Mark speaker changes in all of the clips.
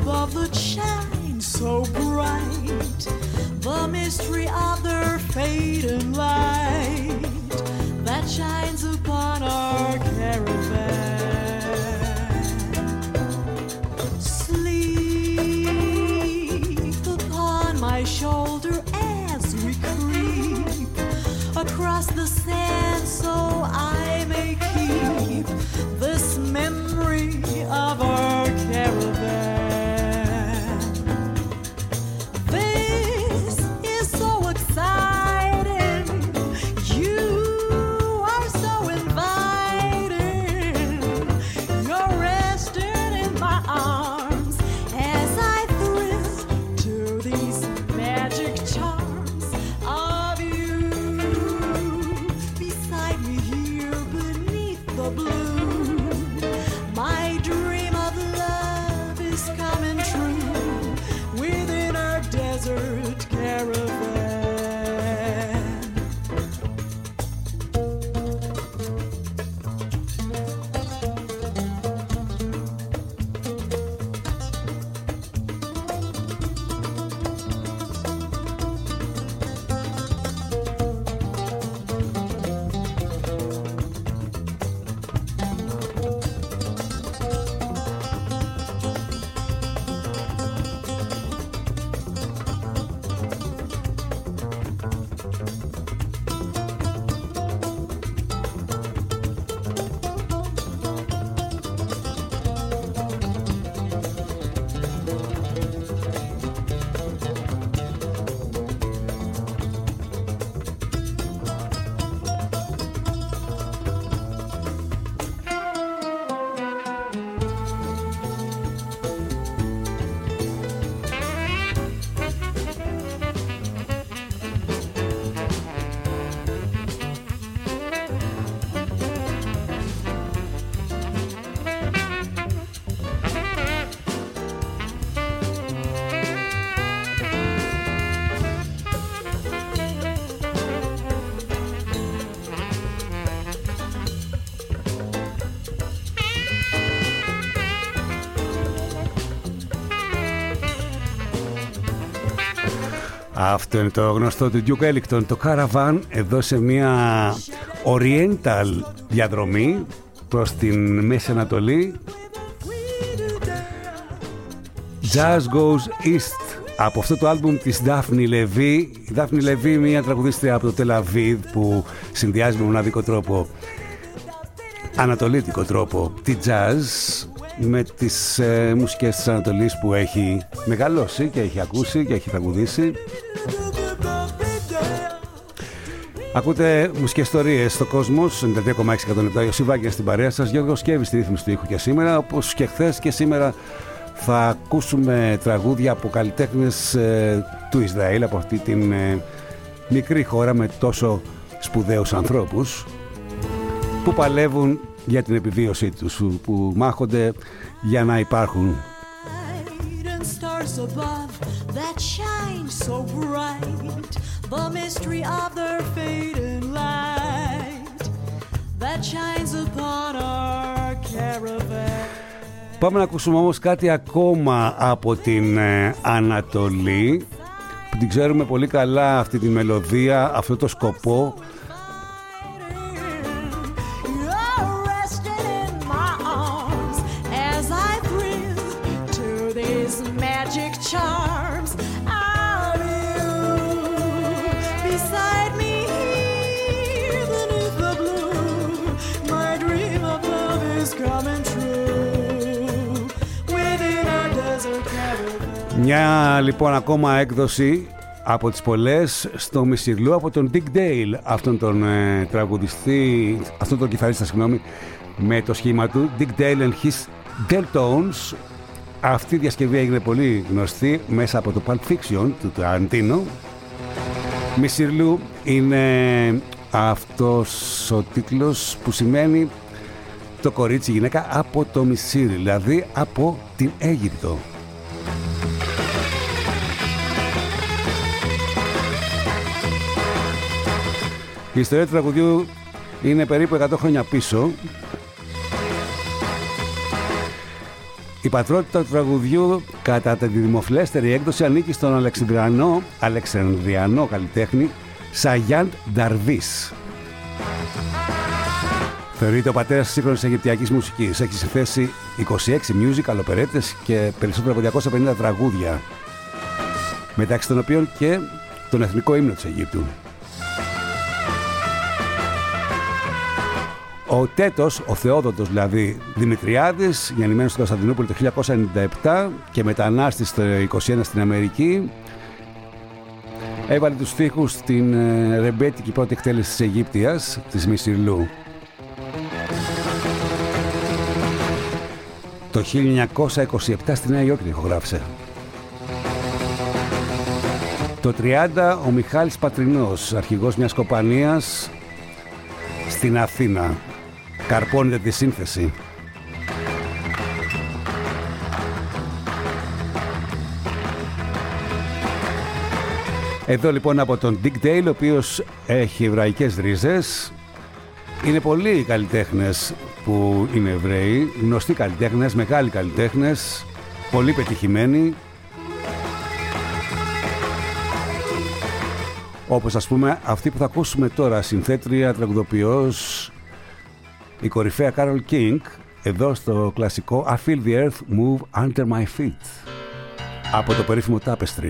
Speaker 1: above that shine so bright, the mystery of their fading light that shines upon our caravan. Sleep upon my shoulder as we creep across the sand, so I may keep this memory of our caravan. This is so exciting. You are so inviting. You're resting in my arms as I thrill to these magic charms of you. Beside me here beneath the blue, my dream of love is coming true within our desert caravan.
Speaker 2: Αυτό είναι το γνωστό του Duke Ellington, το Caravan, εδώ σε μια Oriental διαδρομή προς την Μέση Ανατολή. Jazz Goes East, από αυτό το άλμπουμ της Daphne Levy. Η Daphne Levy, μια τραγουδίστρια από το Τελαβίδ που συνδυάζει με μοναδικό τρόπο, ανατολίτικο τρόπο, τη jazz με τις μουσικές της Ανατολής που έχει μεγαλώσει και έχει ακούσει και έχει τραγουδήσει. Ακούτε μουσικές ιστορίες στο Κόσμος 92,6 Ιωσή Βάγκερ στην παρέα σας, Γιώργος Σκέβης στη ρύθμιση του ήχου και σήμερα, όπως και χθες και σήμερα θα ακούσουμε τραγούδια από καλλιτέχνες του Ισραήλ, από αυτή την μικρή χώρα με τόσο σπουδαίους ανθρώπους που παλεύουν για την επιβίωσή τους, που μάχονται για να υπάρχουν. Πάμε να ακούσουμε όμως κάτι ακόμα από την Ανατολή, που την ξέρουμε πολύ καλά αυτή τη μελωδία, αυτό το σκοπό. Μια λοιπόν ακόμα έκδοση από τις πολλές στο Μισιρλού από τον Dick Dale, αυτόν τον τραγουδιστή, αυτόν τον κιθαρίστα, συγγνώμη, με το σχήμα του Dick Dale and his Deltones. Αυτή η διασκευή έγινε πολύ γνωστή μέσα από το Pulp Fiction του Ταραντίνο. Μισιρλού είναι αυτός ο τίτλος που σημαίνει το κορίτσι, γυναίκα από το Μισήρι, δηλαδή από την Αίγυπτο. Η ιστορία του τραγουδιού είναι περίπου 100 χρόνια πίσω. Η πατρότητα του τραγουδιού κατά τη δημοφιλέστερη έκδοση ανήκει στον Αλεξανδριανό καλλιτέχνη Σαγιάντ Νταρβίς. Θεωρείται ο πατέρας της σύγχρονης αιγυπτιακής μουσικής. Έχει συνθέσει 26 musical, οπερέτες και περισσότερα από 250 τραγούδια, μεταξύ των οποίων και τον εθνικό ύμνο της Αιγύπτου. Ο Τέτος, ο Θεόδοτος δηλαδή Δημητριάδης, γεννημένος στην Κωνσταντινούπολη το 1997 και μετανάστης το 1921 στην Αμερική, έβαλε τους στίχους στην ρεμπέτικη πρώτη εκτέλεση της Αιγύπτιας, της Μισιλού. Το 1927 στη Νέα Υόρκη ηχογράφησε. Το 30 ο Μιχάλης Πατρινός, αρχηγός μιας κομπανίας στην Αθήνα, καρπώνεται τη σύνθεση. Εδώ λοιπόν από τον Dick Dale, ο οποίος έχει εβραϊκές ρίζες. Είναι πολλοί οι καλλιτέχνες που είναι Εβραίοι, γνωστοί καλλιτέχνες, μεγάλοι καλλιτέχνες, πολύ πετυχημένοι. Όπως ας πούμε αυτή που θα ακούσουμε τώρα, συνθέτρια, τραγουδοποιός, η κορυφαία Carole King, εδώ στο κλασικό I Feel the Earth Move Under My Feet, από το περίφημο Tapestry.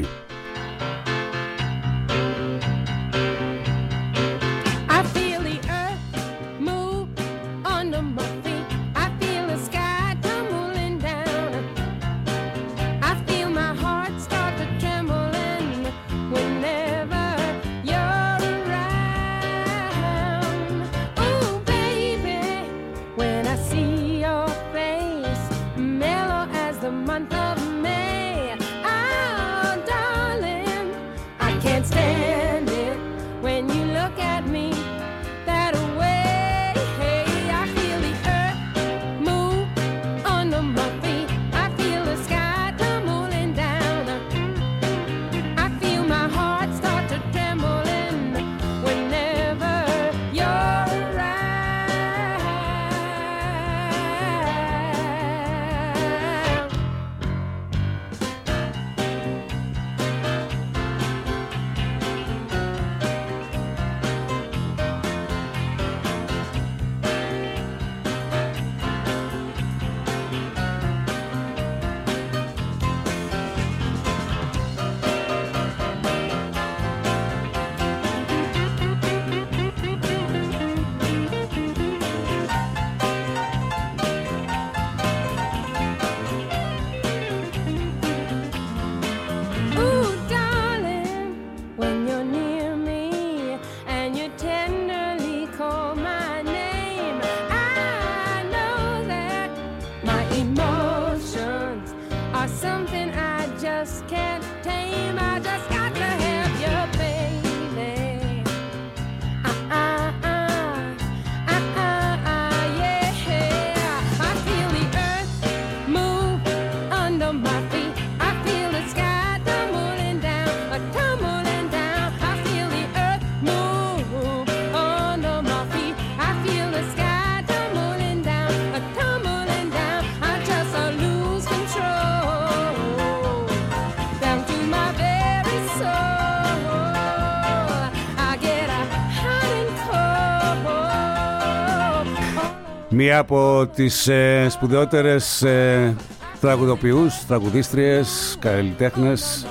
Speaker 2: Μία από τις σπουδαιότερες τραγουδοποιούς, τραγουδίστριες, καλλιτέχνες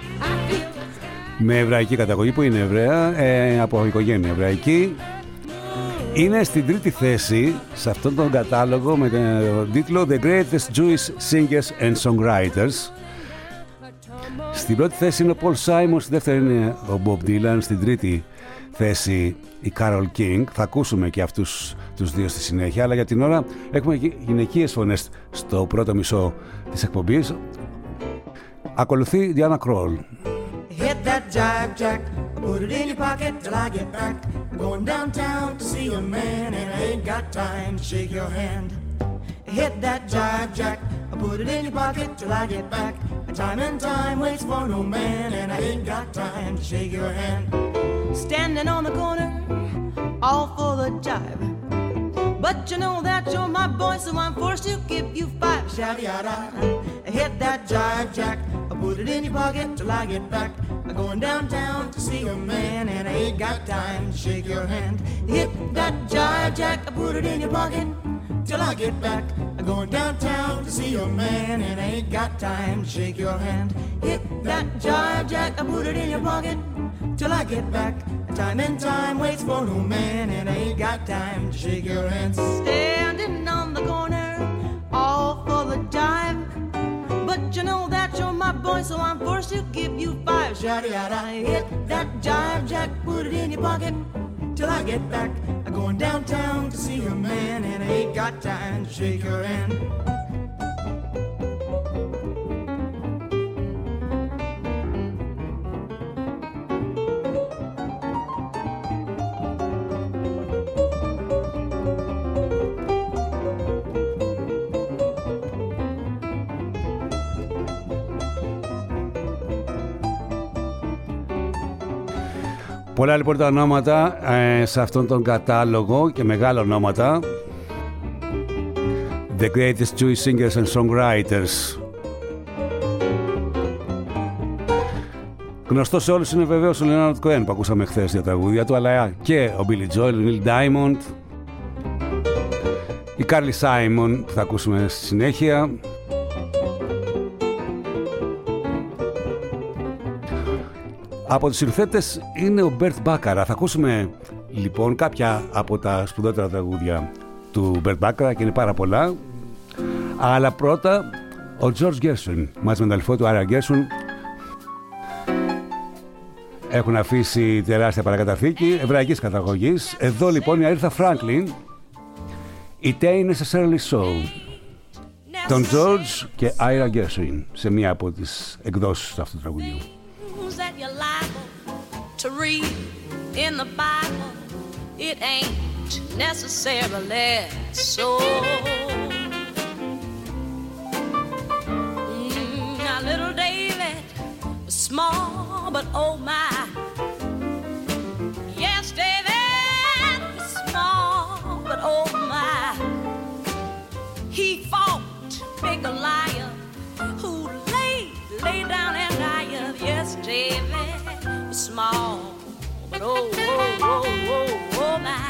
Speaker 2: με εβραϊκή καταγωγή, που είναι Εβραία, από οικογένεια εβραϊκή. Είναι στην τρίτη θέση σε αυτόν τον κατάλογο με τον τίτλο The Greatest Jewish Singers and Songwriters. Στην πρώτη θέση είναι ο Paul Simon, στη δεύτερη είναι ο Bob Dylan, στην τρίτη θέση η Carole King. Θα ακούσουμε και αυτούς τους δύο στη συνέχεια, αλλά για την ώρα έχουμε γυναικείες φωνές στο πρώτο μισό της εκπομπής. Ακολουθεί η Diana Krall.
Speaker 3: Hit that jive jack, put it in your pocket till I get back. I'm going downtown to see a man and I ain't got time to shake your hand. Hit that jive jack, put it in your pocket till I get back. Time and time waits for no man and I ain't got time to shake your hand. Standing on the corner, all full of jive. But you know that you're my boy, so I'm forced to give you 5. Shawty-yada, hit that jive jack. I put it in your pocket till I get back. I'm going downtown to see a man, and I ain't got time to shake your hand. Hit that jive jack. I put it in your pocket till I get back. I'm going downtown to see a man, and I ain't got time to shake your hand. Hit that jive jack. I put it in your pocket till I get back. Time and time waits for no man, and I ain't got time to shake your hand. Standing on the corner, all for the jive. But you know that you're my boy, so I'm forced to give you 5. Shawty-yada, hit that jive jack, put it in your pocket till I get back. I'm going downtown to see a man, and I ain't got time to shake your hand.
Speaker 2: Πολλά λοιπόν τα ονόματα σε αυτόν τον κατάλογο και μεγάλα ονόματα. The greatest Jewish singers and songwriters. Γνωστός σε όλους είναι βεβαίως ο Leonard Cohen που ακούσαμε χθες για τα τραγούδια του, αλλά και ο Billy Joel, ο Neil Diamond, η Carly Simon που θα ακούσουμε στη συνέχεια. Από τους συνθέτες είναι ο Bert Bacharach. Θα ακούσουμε λοιπόν κάποια από τα σπουδότερα τραγούδια του Bert Bacharach και είναι πάρα πολλά. Αλλά πρώτα ο George Gershwin μαζί με τον αδελφό του Ira Gershwin έχουν αφήσει τεράστια παρακαταθήκη εβραϊκής καταγωγής. Εδώ λοιπόν η Aretha Franklin, It Ain't Necessarily So, τον George και Ira Gershwin σε μία από τις εκδόσεις αυτού του τραγουδιού.
Speaker 4: That you're liable to read in the Bible, it ain't necessarily so. Now little David was small, but oh my. Yes, David was small, but oh my. He fought big Goliath, who lay down and died. Yes, David was small, but oh, oh, oh, oh, oh, my.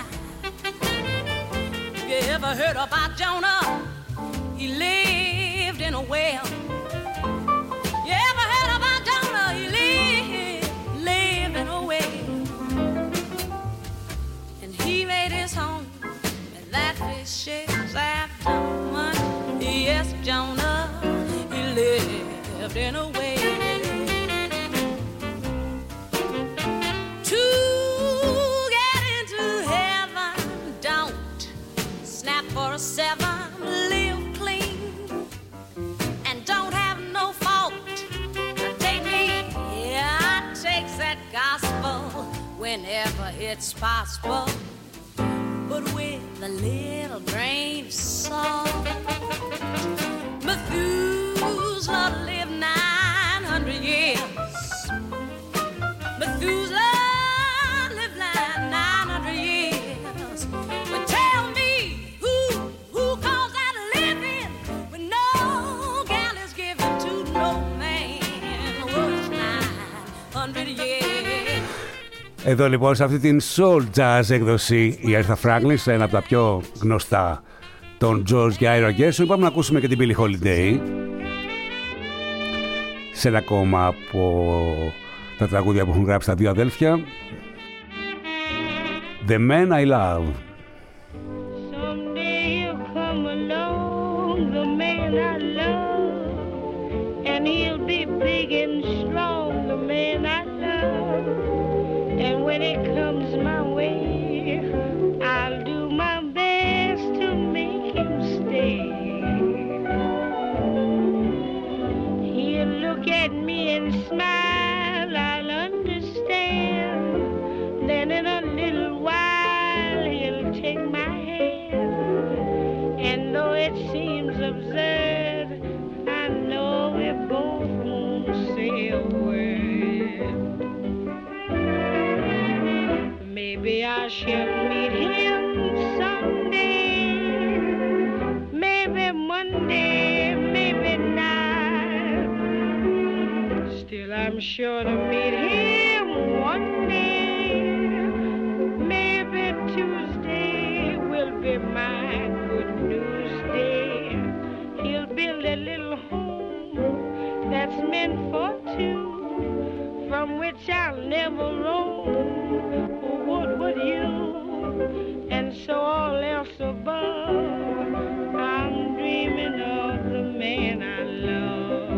Speaker 4: You ever heard about Jonah? He lived in a well. You ever heard about Jonah? He lived in a well. And he made his home in that fish's after money. Yes, Jonah, he lived in a well. For a 7, live clean and don't have no fault. Now take me, yeah, I takes that gospel whenever it's possible, but with a little grain of salt. Methuselah lived 900 years. Methuselah lived 900 years. But tell me, who calls that living when no gal is given to no man? Was 900 years.
Speaker 2: Εδώ λοιπόν σε αυτή την soul jazz έκδοση η Aretha Franklin, σε ένα από τα πιο γνωστά των George και Ira Gershwin. Πάμε να ακούσουμε και την Billie Holiday σε ένα ακόμα από τα τραγούδια που έχουν γράψει τα δύο αδέλφια. The Man I Love.
Speaker 5: Someday you'll come along, the man I love, and he'll be big and strong, the man I love. And when it comes my way, I'll do my best to make him stay. He'll look at me and smile, I'll understand. Then in a little while he'll take my hand. And though it seems absurd, I know we both won't say a word. Maybe I shall meet him someday sure to meet him one day. Maybe Tuesday will be my good news day. He'll build a little home that's meant for two, from which I'll never roam. What would you? And so all else above, I'm dreaming of the man I love.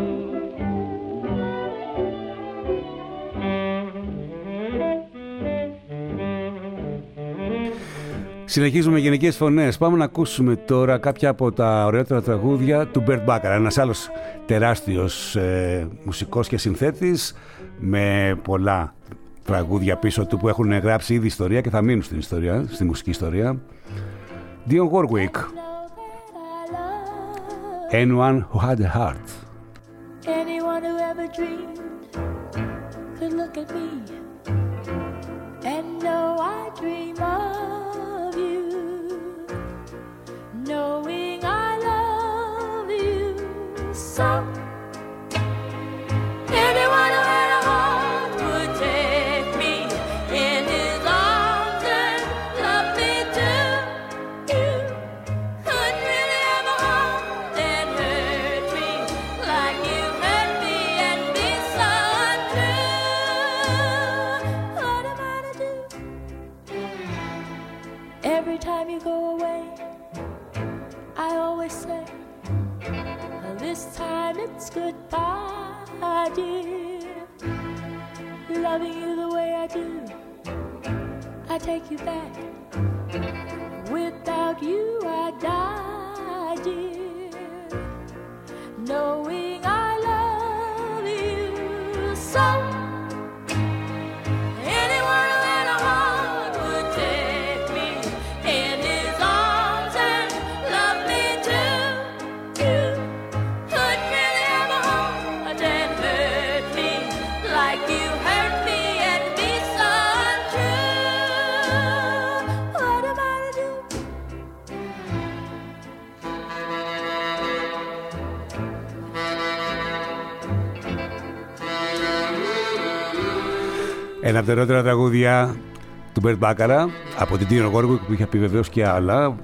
Speaker 2: Συνεχίζουμε με γενικές φωνές. Πάμε να ακούσουμε τώρα κάποια από τα ωραιότερα τραγούδια του Burt Bacharach, ένας άλλος τεράστιος μουσικός και συνθέτης με πολλά τραγούδια πίσω του που έχουν γράψει ήδη ιστορία και θα μείνουν στην ιστορία, στη μουσική ιστορία. Dionne Warwick, Anyone Who Had a Heart.
Speaker 6: Anyone who ever dreamed could look at me and know I dream of you, knowing I love you so. Anyone who had a heart would take me in his arms and love me too. You couldn't really have a heart and hurt me like you hurt me and be so untrue. What am I to do? Every time you go away, I always say, well, this time it's goodbye, dear. Loving you the way I do, I take you back. Without you, I die, dear. Knowing I love you so. Anyone who had a heart would take me in his arms and love me too. You couldn't really have a heart and hurt me like you hurt me and be so untrue. What am I to do?
Speaker 2: Ένα από τα ωραιότερα τραγούδια του Burt Bacharach από την Dionne Warwick που είχε πει βεβαίως και άλλα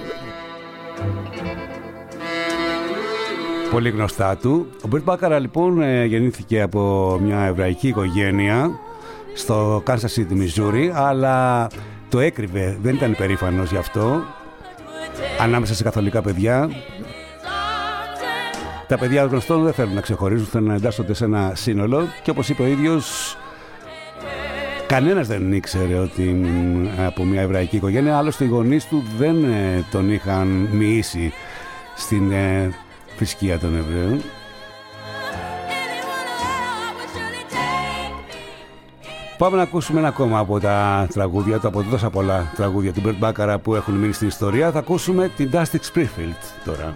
Speaker 2: πολύ γνωστά του. Ο Burt Bacharach λοιπόν γεννήθηκε από μια εβραϊκή οικογένεια στο Kansas City, Missouri, αλλά το έκρυβε, δεν ήταν υπερήφανος γι' αυτό ανάμεσα σε καθολικά παιδιά. Τα παιδιά γνωστών δεν θέλουν να ξεχωρίζουν, θέλουν να εντάσσονται σε ένα σύνολο και όπως είπε ο ίδιος, κανένας δεν ήξερε ότι από μια εβραϊκή οικογένεια, άλλωστε οι γονείς του δεν τον είχαν μοιήσει στην θρησκεία των Εβραίων. Πάμε να ακούσουμε ένα ακόμα από τα τραγούδια του, από τόσα πολλά τραγούδια του Burt Bacharach που έχουν μείνει στην ιστορία. Θα ακούσουμε την Dusty Springfield τώρα.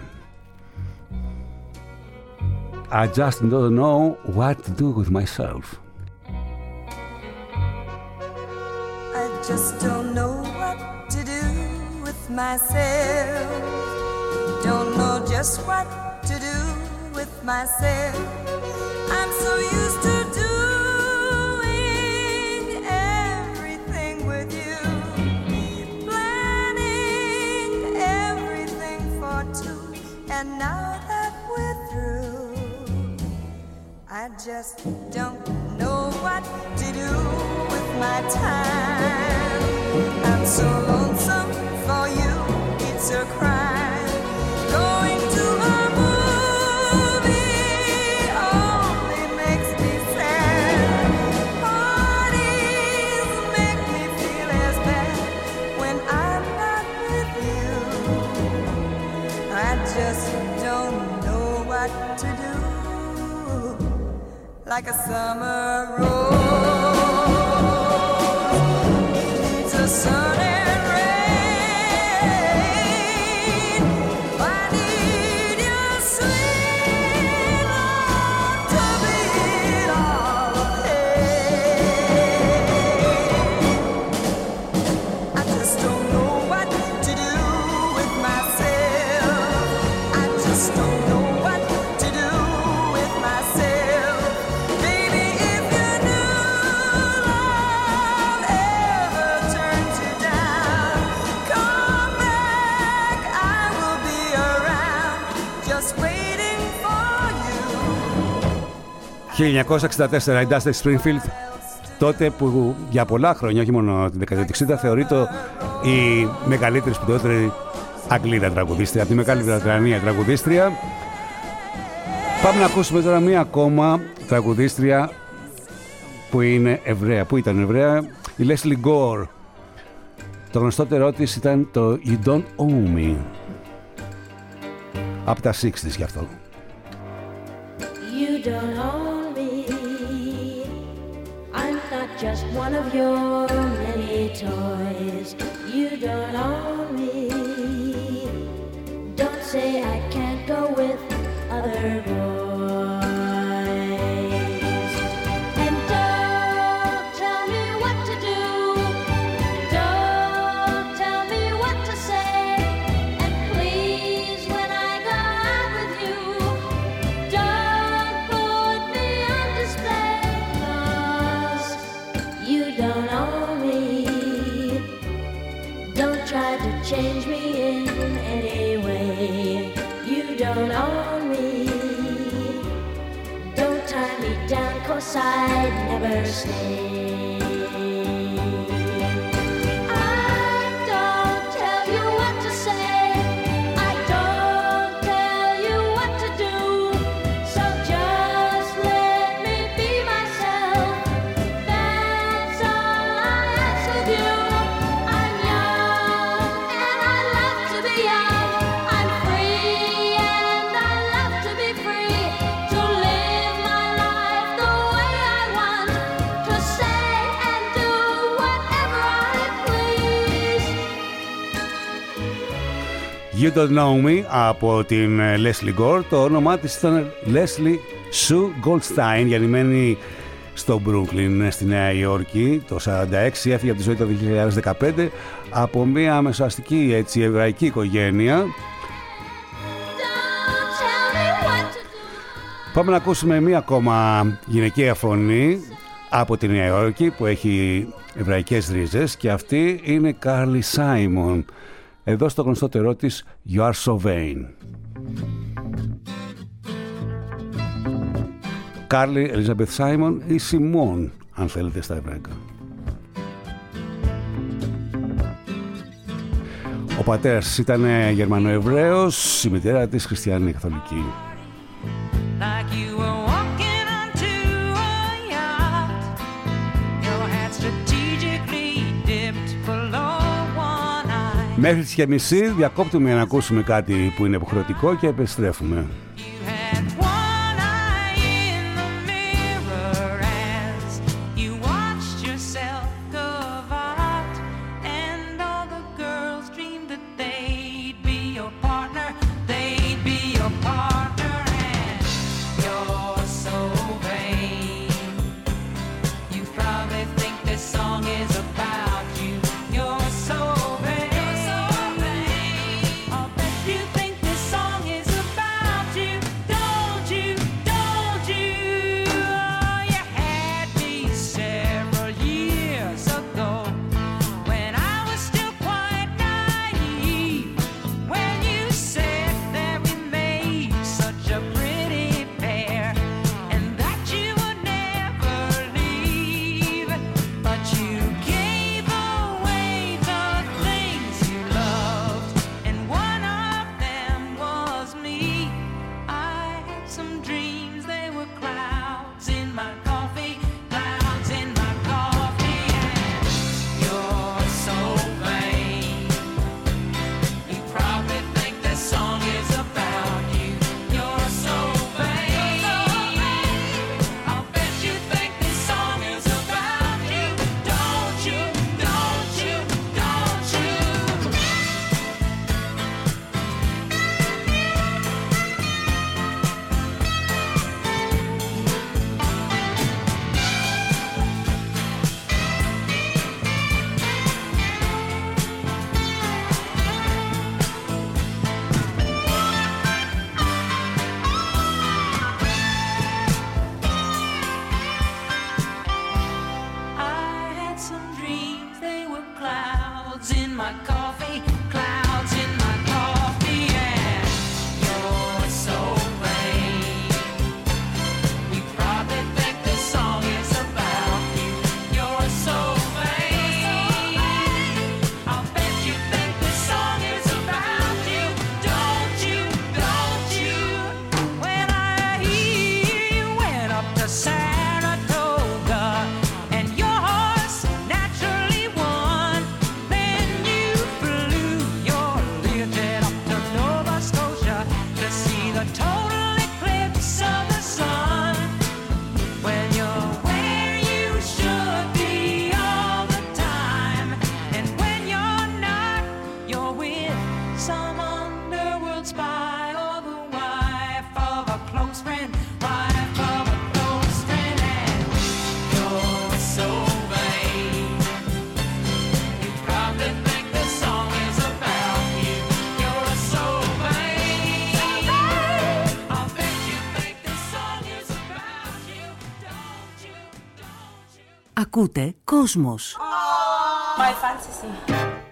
Speaker 2: I just don't know what to do with myself.
Speaker 7: I just don't know what to do with myself. Don't know just what to do with myself. I'm so used to doing everything with you, planning everything for two, and now that we're through, I just don't know what to do with my time. I'm so lonesome for you, it's a crime. Going to a movie only makes me sad. Parties make me feel as bad when I'm not with you. I just don't know what to do. Like a summer rose needs a sun and rain. I need your sweet love to beat all the pain. I just don't know what to do with myself. I just don't know what to do with myself. Baby, if
Speaker 2: 1964 η Dusty Springfield, τότε που για πολλά χρόνια, όχι μόνο την δεκαετία του 60, θεωρείται η μεγαλύτερη σπουδαιότερη Αγγλίδα τραγουδίστρια, τη Μεγάλη Βρετανία τραγουδίστρια. Πάμε να ακούσουμε τώρα μία ακόμα τραγουδίστρια που είναι Εβραία, που ήταν Εβραία, η Leslie Gore. Το γνωστότερό της ήταν το You Don't Owe Me, από τα 60's γι' αυτό.
Speaker 8: You don't own me, I'm not just one of your many toys. You don't own me, don't say I can't go with other boys. And don't tell me what to do, don't tell me what to say. And please, when I go out with you, don't put me on display, 'cause you don't own me. Don't try to change me in any way. You don't own me. Don't tie me down, 'cause I'd never stay. I don't tell you what to say, I don't tell you what to do. So just let me be myself, that's all I ask of you. I'm young and I love to be young. I'm free and I love to be free. To live my life the way I want. To say and do whatever I please.
Speaker 2: You Don't Know Me από την Leslie Gore. Το όνομά της ήταν Leslie Sue Goldstein, γεννημένη στο Brooklyn στη Νέα Υόρκη το 1946. Έφυγε από τη ζωή το 2015 από μια μεσοαστική έτσι εβραϊκή οικογένεια.
Speaker 8: Don't tell me what to do.
Speaker 2: Πάμε να ακούσουμε μία ακόμα γυναικεία φωνή από τη Νέα Υόρκη που έχει εβραϊκές ρίζες, και αυτή είναι Carly Simon. Εδώ στο γνωστότερό της You Are So Vain. Carly Elizabeth Simon ή Simone, αν θέλετε στα εβραϊκά. Ο πατέρας ήταν Γερμανοεβραίος, η μητέρα της χριστιανή καθολική.
Speaker 9: Like you were walking onto a yacht, your hat strategically dipped below one eye.
Speaker 2: Μέχρι τις και μισή διακόπτουμε για να ακούσουμε κάτι που είναι υποχρεωτικό και επιστρέφουμε.
Speaker 9: You had one eye in the mirror as you watched yourself carve out, and all the girls dreamed that they'd be your partner, they'd be your partner, and you're so vain. You probably think this song is about you. You're so vain. You're so vain. I'll bet you think this song is about you. Don't you? Don't you? Oh, you had me several years ago when I was still quite naive. When you said that we made such a pretty pair and that you would never leave, but you
Speaker 10: Ακούτε Κόσμος.
Speaker 11: My fantasy.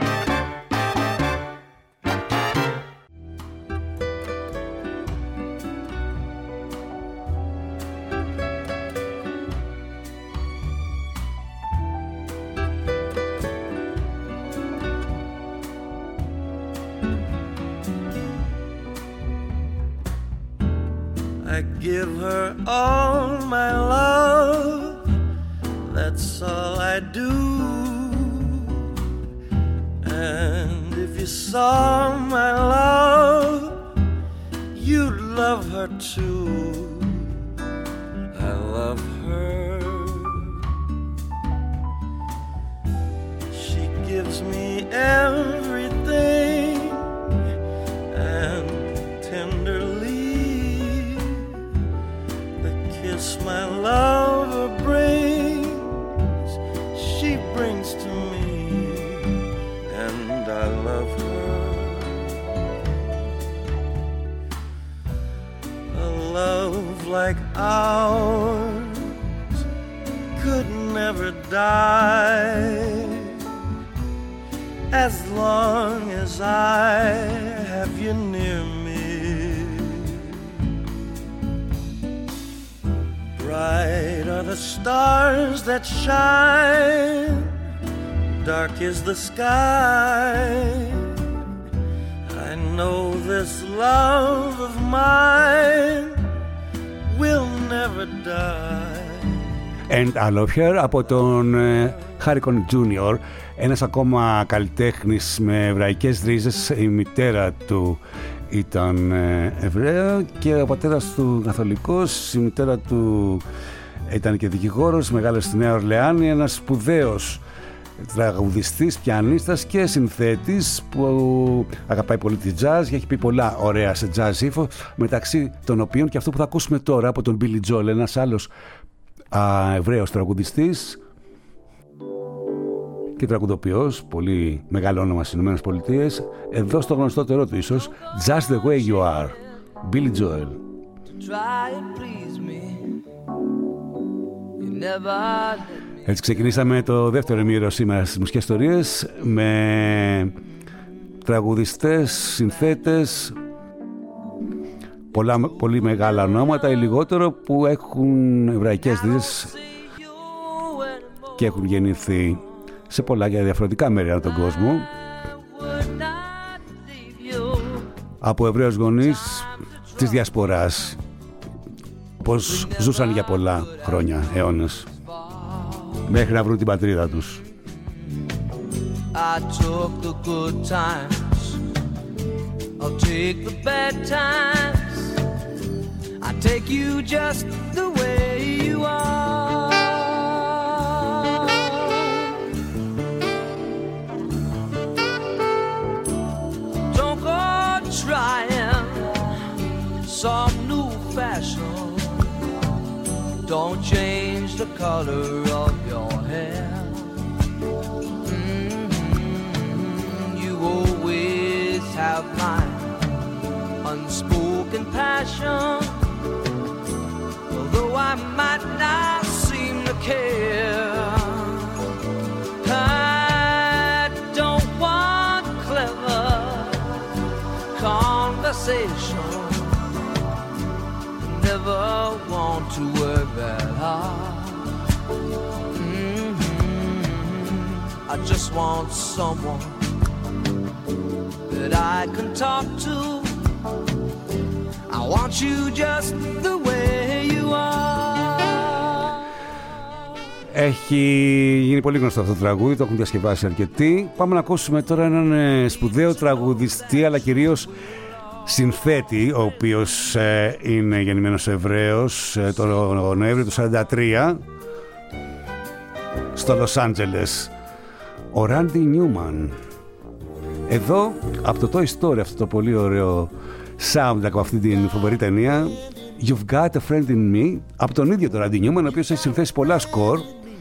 Speaker 12: I give her all my love, that's all I do. And if you saw my love, you'd love her too. I love her. She gives me everything, and tenderly my lover brings, she brings to me, and I love her. A love like ours could never die, as long as I have you near me. Bright are the stars that shine, dark is the sky. I know this love of mine will never die.
Speaker 2: And I Love Her από τον Harrison Jr., ένας ακόμα καλλιτέχνης με εβραϊκές ρίζες. Η μητέρα του ήταν Εβραία και ο πατέρας του καθολικός, η μητέρα του ήταν και δικηγόρος, μεγάλος στη Νέα Ορλεάνη, ένας σπουδαίος τραγουδιστής, πιανίστας και συνθέτης που αγαπάει πολύ τη jazz και έχει πει πολλά ωραία σε jazz ύφο, μεταξύ των οποίων και αυτό που θα ακούσουμε τώρα από τον Billy Joel, ένας άλλος Εβραίος τραγουδιστής και τραγουδοποιός, πολύ μεγάλο όνομα στις ΗΠΑ, εδώ στο γνωστότερο του ίσως Just the Way You Are, Billy Joel. Έτσι ξεκινήσαμε το δεύτερο ημίωρο σήμερα στις μουσικές ιστορίες με τραγουδιστές, συνθέτες, πολύ μεγάλα ονόματα ή λιγότερο που έχουν εβραϊκές ρίζες και έχουν γεννηθεί σε πολλά και διαφορετικά μέρη από τον κόσμο, από Εβραίους γονείς της διασποράς, πως ζούσαν για πολλά χρόνια, αιώνες, μέχρι να βρουν την πατρίδα τους.
Speaker 12: I took the good times, I'll take the bad times, I take you just the way you are. Don't go trying some new fashion, don't change the color of your hair. You always have my unspoken passion, although I might not seem to care. I don't want clever conversation, never want to work that hard. I just want someone that I can talk to. I want you just the way you are.
Speaker 2: Έχει γίνει πολύ γνωστό αυτό το τραγούδι, το έχουν διασκευάσει αρκετοί. Πάμε να ακούσουμε τώρα έναν σπουδαίο τραγουδιστή, αλλά κυρίως συνθέτη, ο οποίος είναι γεννημένος Εβραίος το Νοέμβριο του 1943 στο Λος Άντζελες, ο Ράντι Νιούμαν. Εδώ από το Toy Story, αυτό το πολύ ωραίο sound από αυτή την φοβερή ταινία, You've Got a Friend in Me, από τον ίδιο τον Ράντι Νιούμαν, ο οποίος έχει συνθέσει πολλά σκορ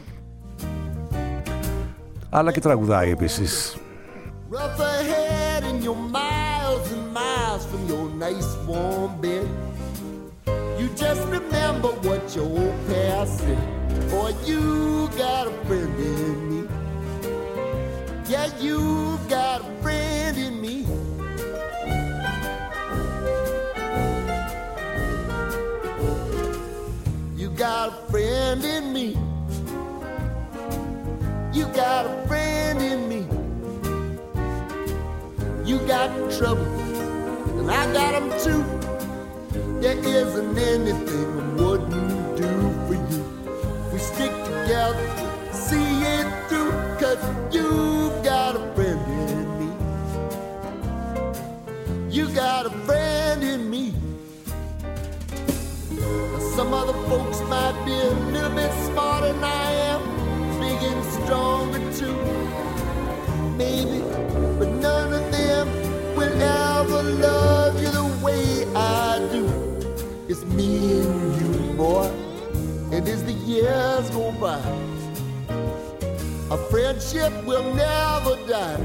Speaker 2: αλλά και τραγουδάει επίσης.
Speaker 13: Rough ahead and you're miles and miles from your nice warm bed. You just remember what your old past said. For boy, you got a friend in me. Yeah, you got a friend in me. You got a friend in me. You got a friend in me. You got trouble, and I got them too. There isn't anything I wouldn't do for you. We stick together, see it through, 'cause you got a friend in me. You got a friend in me. Some other folks might be a little bit smarter than I am, big and stronger too, maybe, but none of them will ever love you the way I do. It's me and you, boy, and as the years go by, our friendship will never die.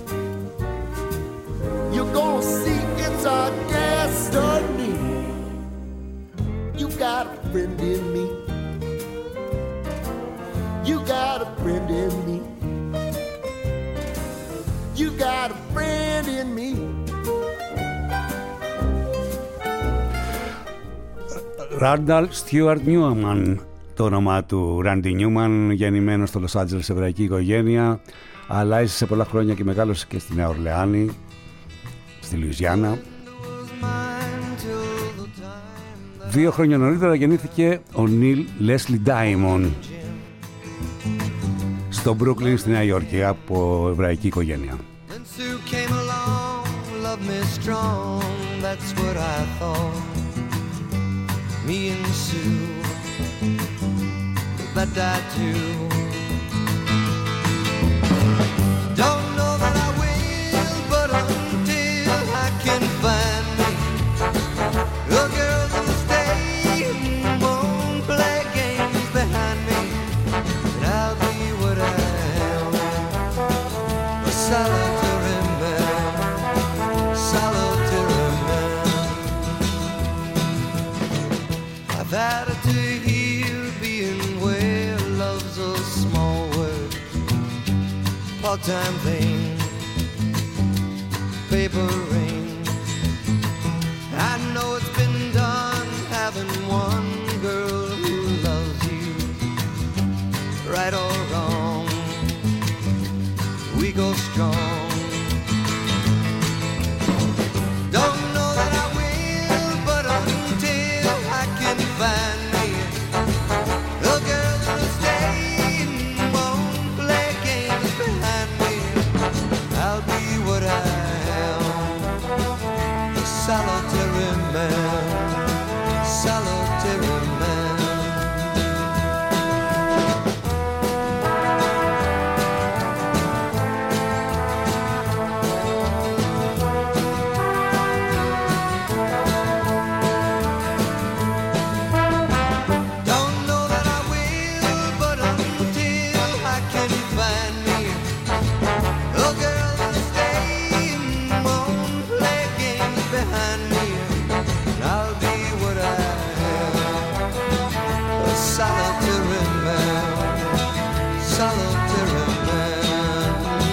Speaker 13: You're gonna see it's our destiny. You got a friend in me. You got a friend in me. You got a friend in me.
Speaker 2: Ράνταλ Στιούαρτ Νιούμαν, το όνομά του. Ράντι Νιούμαν, γεννημένος στο Λος Άντζελες, εβραϊκή οικογένεια, αλλά έζησε πολλά χρόνια και μεγάλωσε και στη Νέα Ορλεάνη, στη Λουιζιάννα. 2 χρόνια νωρίτερα γεννήθηκε ο Νίλ Λέσλι Ντάιμον στο Μπρούκλιν στη Νέα Υόρκη από εβραϊκή οικογένεια.
Speaker 14: Me and Sue, but I do. Don't know that I will, but until I can find me a girl that'll stay and won't play games behind me, and I'll be what I am, a solitary man, solitary man. I've had it to hear being where love's a small word, part-time thing, paper rain. I know it's been done having one girl who loves you, right or wrong, we go strong. Don't know that I will, but until I can find me a girl that'll stay and won't play games behind me, I'll be what I am, a solitary man, solitary man. Don't know that I will, but until I can find me a girl that'll stay and won't play games behind me, I'll be what I am, a solitary man, solitary man,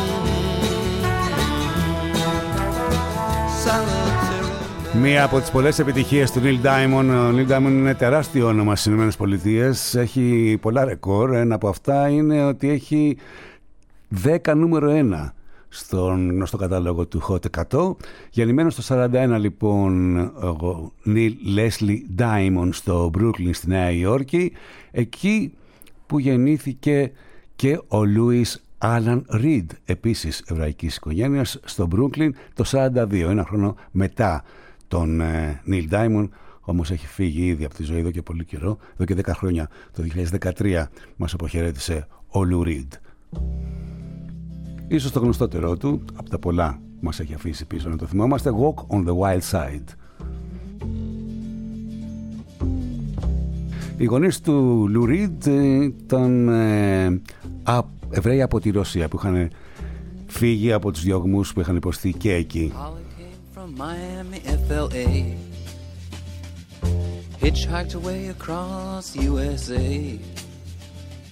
Speaker 14: solitary man.
Speaker 2: Μία από τις πολλές επιτυχίες του Neil Diamond. Ο Neil Diamond είναι τεράστιο όνομα στις Ηνωμένες Πολιτείες. Έχει πολλά ρεκόρ. Ένα από αυτά είναι ότι έχει 10 νούμερο 1 στον γνωστό κατάλογο του Hot 100. Γεννημένος το 41 λοιπόν ο Neil Leslie Diamond στο Brooklyn στη Νέα Υόρκη, εκεί που γεννήθηκε και ο Louis Alan Reed, επίσης εβραϊκής οικογένειας, στο Brooklyn το 42, ένα χρόνο μετά τον Neil Diamond. Όμως έχει φύγει ήδη από τη ζωή εδώ και πολύ καιρό, εδώ και 10 χρόνια. Το 2013 μας αποχαιρέτησε ο Lou Reed. Ίσως το γνωστότερό του, από τα πολλά που μας έχει αφήσει πίσω να το θυμόμαστε, Walk on the Wild Side. Οι γονείς του Lou Reed ήταν Εβραίοι από τη Ρωσία που είχαν φύγει από τους διωγμούς που είχαν υποστεί και εκεί.
Speaker 14: Miami, FLA, hitchhiked away across USA.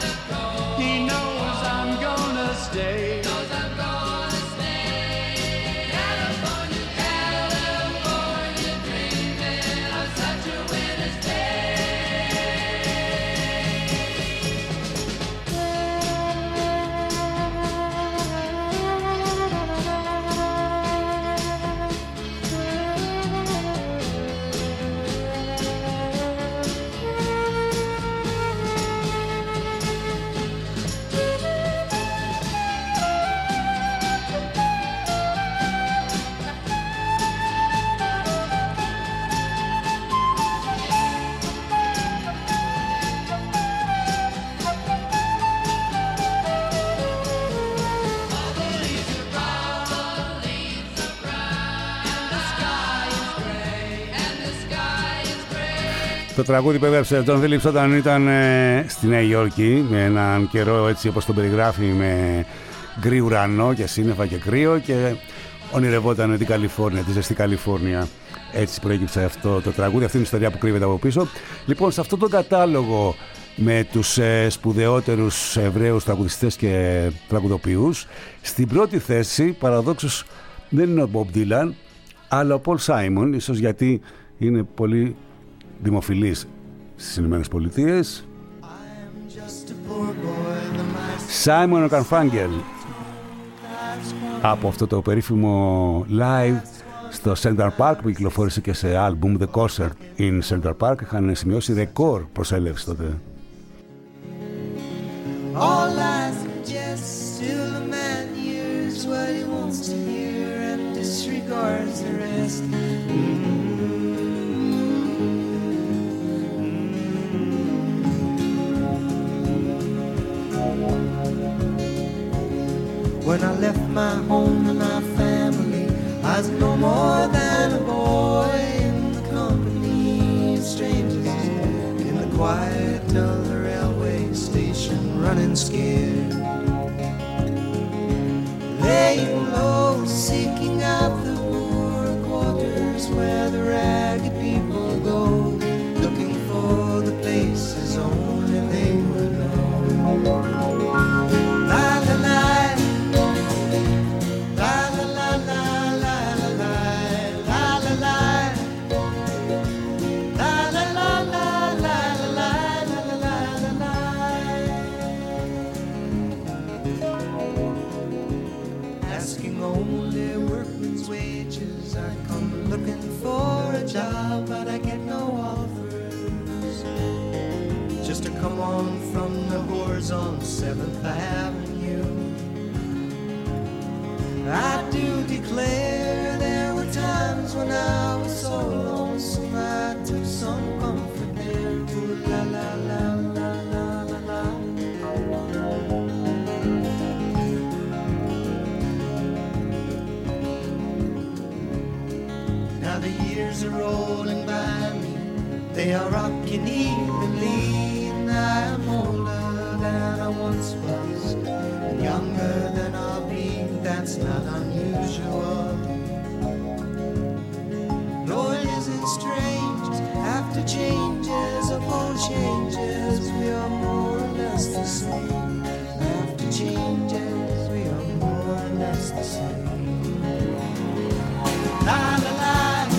Speaker 2: Το τραγούδι που έγραψε ο John Phillips όταν ήταν στη Νέα Υόρκη, με έναν καιρό έτσι όπως τον περιγράφει, με γκρι ουρανό και σύννεφα και κρύο, και ονειρευόταν την Καλιφόρνια, τη ζεστή Καλιφόρνια. Έτσι προέκυψε αυτό το τραγούδι, αυτή είναι η ιστορία που κρύβεται από πίσω. Λοιπόν, σε αυτόν τον κατάλογο με τους σπουδαιότερους Εβραίους τραγουδιστές και τραγουδοποιούς, στην πρώτη θέση παραδόξως δεν είναι ο Bob Dylan, αλλά ο Paul Simon, ίσως γιατί είναι πολύ δημοφιλής στις Ηνωμένες Πολιτείες. Simon & Garfunkel, από αυτό το περίφημο live στο Central Park που κυκλοφόρησε και σε άλμπουμ The Concert in Central Park, είχαν σημειώσει ρεκόρ προσέλευση τότε.
Speaker 3: All I suggest, still a man hears what he wants to hear and disregards the rest. When I left my home and my family, I was no more than a boy in the company of strangers, in the quiet of the railway station, running scared, laying low, seeking out the poor quarters where the ragged people go, looking for the places only they would know. La la la. Job, but I get no offers. Just to come on from the whores on 7th Avenue. I do declare there were times when I was so lonesome I took some comfort there. Ooh, la la la la la la la. Now the years are rolling by me, they are rocking evenly, and I am older than I once was, and younger than I'll be, that's not unusual. No, it isn't strange, after changes upon changes, we are more or less the same. After changes, we are more or less the same. La la la.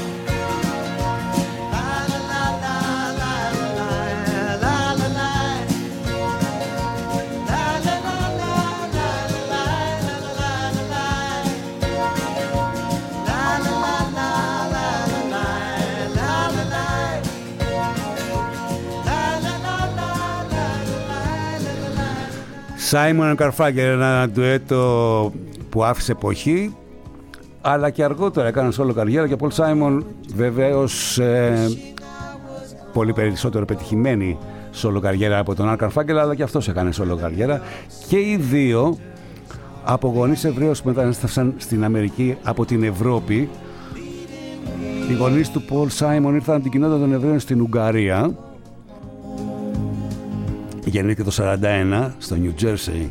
Speaker 2: Simon & Garfunkel, ένα ντουέτο που άφησε εποχή, αλλά και αργότερα έκαναν solo καριέρα, και Paul Simon βεβαίως πολύ περισσότερο πετυχημένη solo καριέρα από τον Garfunkel, αλλά και αυτός έκανε solo καριέρα, και οι δύο από γονείς Εβραίους που μετανάστευσαν στην Αμερική από την Ευρώπη. Οι γονείς του Paul Simon ήρθαν από την κοινότητα των Εβραίων στην Ουγγαρία. Γεννήθηκε το 1941 στο New Jersey.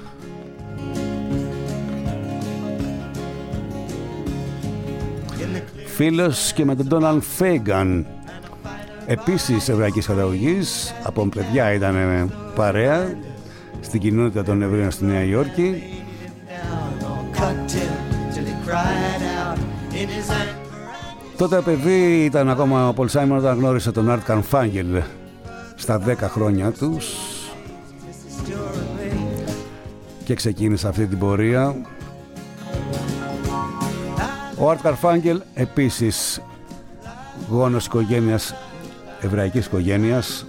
Speaker 2: Φίλος και με τον Donald Fagan, επίσης εβραϊκής καταγωγής, από παιδιά ήταν παρέα στην κοινότητα των Εβραίων στη Νέα Υόρκη. Τότε παιδί ήταν ακόμα ο Paul Simon όταν γνώρισε τον Art Garfunkel στα 10 χρόνια τους και ξεκίνησε αυτή την πορεία. Ο Art Garfunkel επίσης γόνος οικογένειας, εβραϊκής οικογένειας.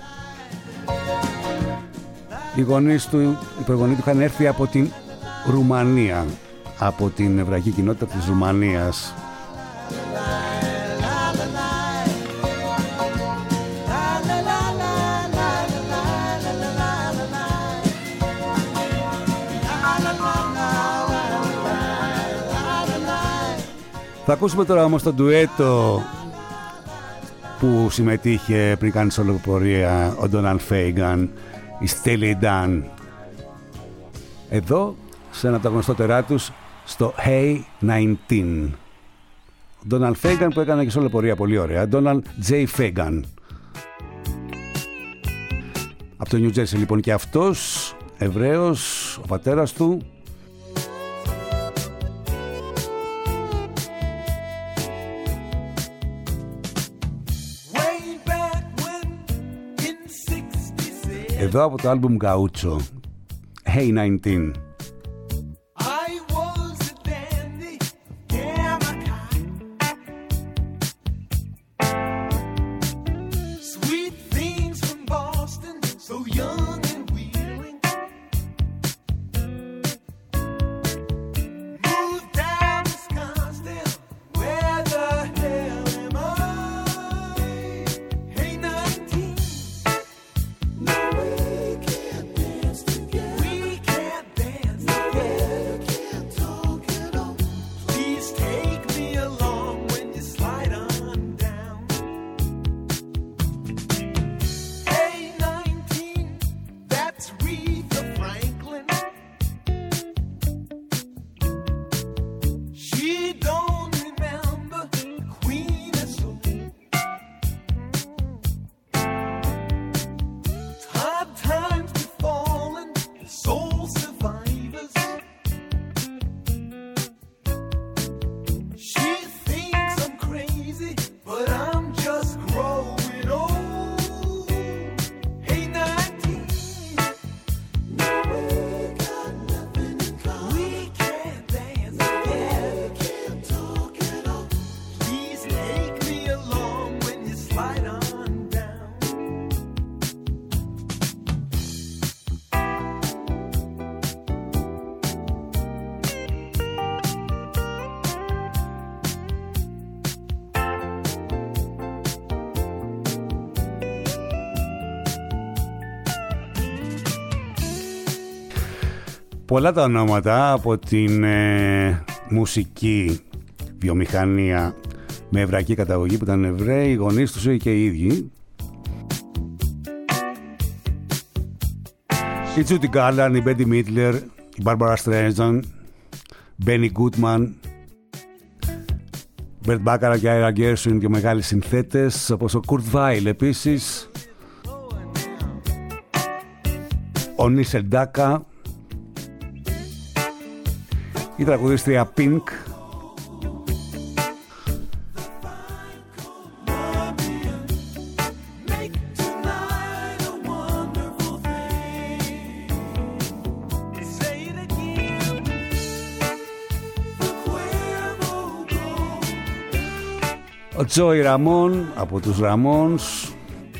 Speaker 2: Οι γονείς του, οι προγονείς του είχαν έρθει από την Ρουμανία, από την εβραϊκή κοινότητα της Ρουμανίας. Θα ακούσουμε τώρα όμως το ντουέτο που συμμετείχε πριν κάνει σολοπορία ο Ντόναλντ Φέιγκαν, η Steely Dan. Εδώ, σε ένα από τα γνωστότερά τους, στο Hey 19. Ο Ντόναλντ Φέιγκαν που έκανε και σολοπορία πολύ ωραία. Ντόναλντ J. Φέιγκαν. Από το New Jersey λοιπόν και αυτός, Εβραίος, ο πατέρας του. Εδώ από το άλμπουμ Gaucho, Hey 19. Πολλά τα ονόματα από την μουσική βιομηχανία με εβραϊκή καταγωγή που ήταν Εβραίοι, οι γονείς τους και οι ίδιοι. Η Τζούντι Γκάρλαντ, η Μπέντι Μίτλερ, η Μπάρμπαρα Στρέιζαν, Μπένι Γκούτμαν, Μπερτ Μπάκαρα και Άιρα Γκέρσουιν και μεγάλοι συνθέτες όπως ο Κουρτ Βάιλ επίσης, ο Νίσελ Ντάκα, η τραγουδίστρια Pink, ο Τζόι Ραμόν από τους Ραμόνς,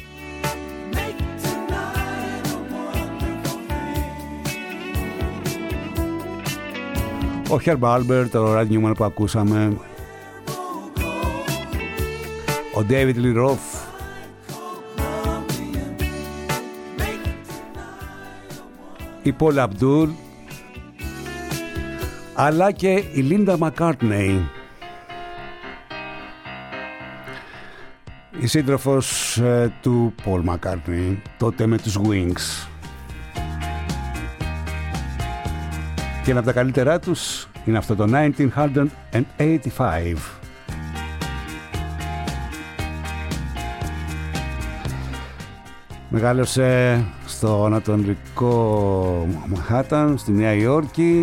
Speaker 2: ο Herb Alpert, ο Randy Newman που ακούσαμε, ο David Lee Roth, η Paula Abdul, αλλά και η Linda McCartney, η σύντροφος του Paul McCartney, τότε με τους Wings. Και ένα από τα καλύτερά τους είναι αυτό το 1985. Μεγάλωσε στο ανατολικό Μανχάταν, στη Νέα Υόρκη.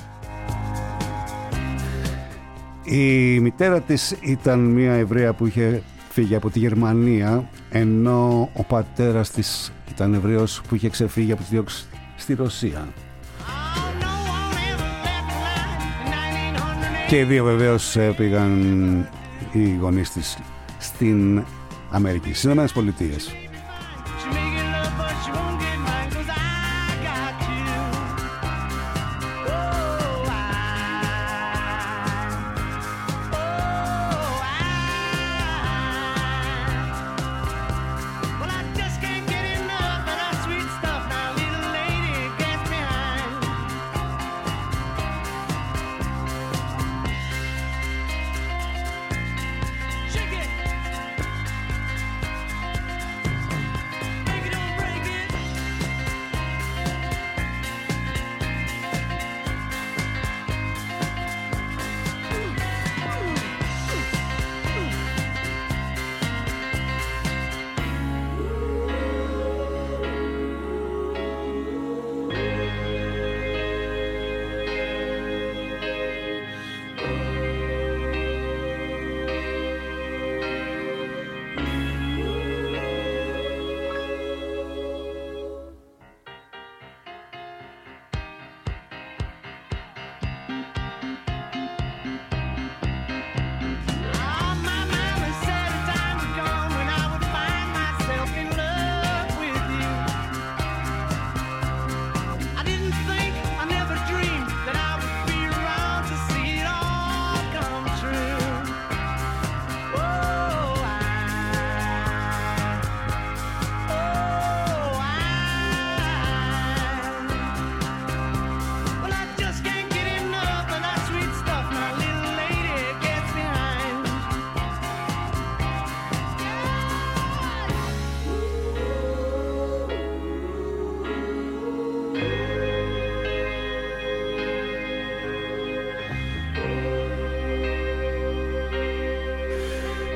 Speaker 2: Η μητέρα της ήταν μια Εβραία που είχε φύγει από τη Γερμανία, ενώ ο πατέρας της ήταν Εβραίος που είχε ξεφύγει από τις διώξεις στη Ρωσία. Και οι δύο βεβαίως πήγαν οι γονείς της στην Αμερική, στις Ηνωμένες Πολιτείες.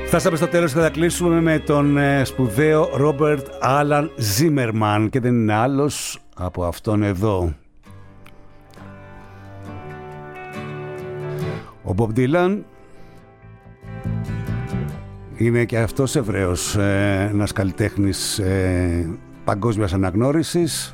Speaker 2: Φτάσαμε στο τέλος και θα κλείσουμε με τον σπουδαίο Ρόμπερτ Άλαν Ζίμερμαν και δεν είναι άλλος από αυτόν εδώ. Ο Μπομπ Ντίλαν είναι και αυτός Εβραίος, ένας καλλιτέχνης παγκόσμιας αναγνώρισης.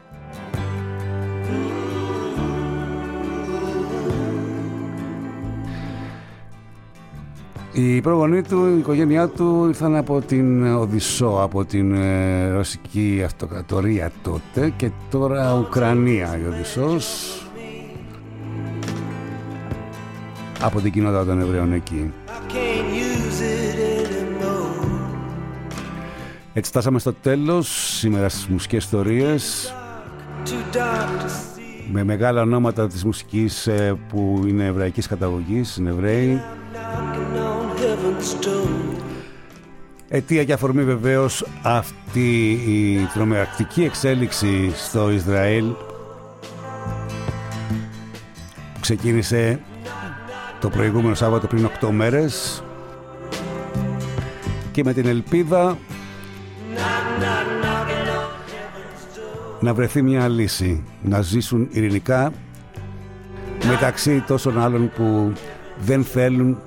Speaker 2: Οι προγονείς του, η οικογένειά του ήρθαν από την Οδυσσό, από την ρωσική αυτοκρατορία τότε και τώρα Ουκρανία η Οδυσσός, από την κοινότητα των Εβραίων εκεί. Έτσι φτάσαμε στο τέλος σήμερα στις μουσικές ιστορίες με μεγάλα ονόματα της μουσικής που είναι εβραϊκής καταγωγής, είναι Εβραίοι. Αιτία και αφορμή βεβαίως αυτή η τρομερακτική εξέλιξη στο Ισραήλ που ξεκίνησε το προηγούμενο Σάββατο πριν 8 μέρες και με την ελπίδα να βρεθεί μια λύση, να ζήσουν ειρηνικά μεταξύ τόσων άλλων που δεν θέλουν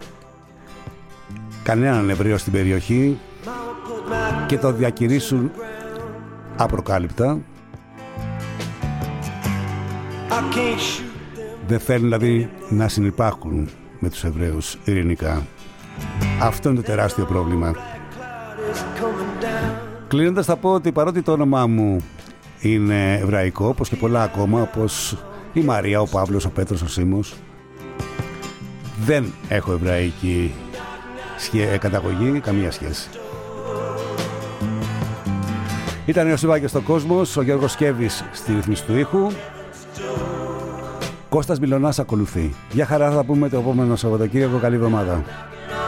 Speaker 2: κανέναν Εβραίο στην περιοχή και το διακηρύσουν απροκάλυπτα. Δεν θέλουν δηλαδή να συνυπάρχουν με τους Εβραίους ειρηνικά. Αυτό είναι το τεράστιο πρόβλημα. Κλείνοντας θα πω ότι παρότι το όνομά μου είναι εβραϊκό, όπως και πολλά ακόμα, όπως η Μαρία, ο Παύλος, ο Πέτρος, ο Σίμος, δεν έχω εβραϊκή καταγωγή, καμία σχέση. Ήταν ο Ιωσήβακης στο Κόσμος, ο Γιώργος Σκέβης στη ρύθμιση του ήχου. Κώστας Μιλωνάς ακολουθεί. Για χαρά, θα πούμε το επόμενο Σαββατοκύριακο. Καλή εβδομάδα.